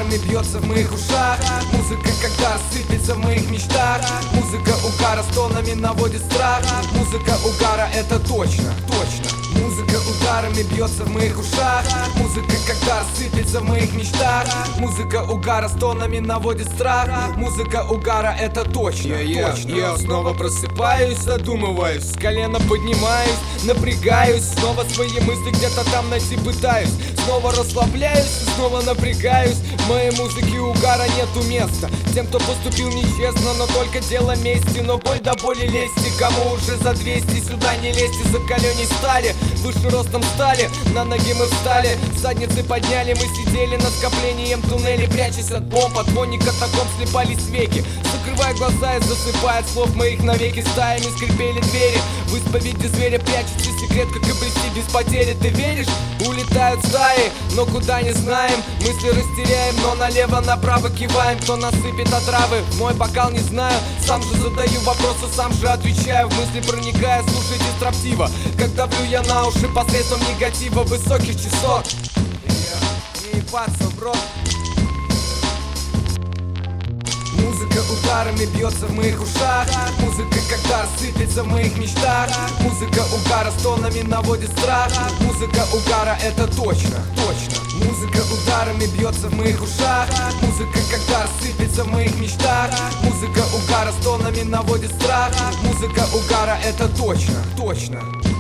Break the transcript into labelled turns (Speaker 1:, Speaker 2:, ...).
Speaker 1: ударами бьется в моих ушах. Музыка, когда сыпется в моих мечтах. Музыка угара с тонами наводит страх. Музыка угара, это точно, точно. Музыка ударами бьется в моих ушах. Музыка, когда сыпется в моих мечтах. Музыка угара с тонами наводит страх. Музыка угара, это точно, точно.
Speaker 2: Я снова просыпаюсь, задумываюсь, с колена поднимаюсь, напрягаюсь, снова свои мысли где-то там найти пытаюсь. Снова расслабляюсь, снова напрягаюсь. В моей музыке угара нету места тем, кто поступил нечестно, но только дело мести. Но боль до боли лезьте, кому уже за 200, сюда не лезьте, закаленей стали. Выше ростом стали, на ноги мы встали, задницы подняли, мы сидели над скоплением туннелей, прячась от бомб, от вони катакомб слепались веки. Закрывая глаза и засыпая от слов моих навеки, стаями скрипели двери. В исповеди зверя прячется секрет, как обрести без потери. Ты веришь? Улетают стаи, но куда не знаем. Мысли растеряем, но налево-направо киваем. Кто насыпет отравы в мой бокал, не знаю. Сам же задаю вопросы, сам же отвечаю. В мысли проникая, слушайте строптиво, как давлю я на уши посредством негатива высоких частот. Не ебаться в рот.
Speaker 1: Музыка ударами бьется в моих ушах. Музыка, когда сыпется в моих мечтах. Музыка угара с тонами наводит страх. Музыка угара, это точно, точно. Музыка ударами бьется в моих ушах. Музыка, когда сыпется в моих мечтах. Музыка угара с тонами наводит страх. Музыка угара, это точно, точно.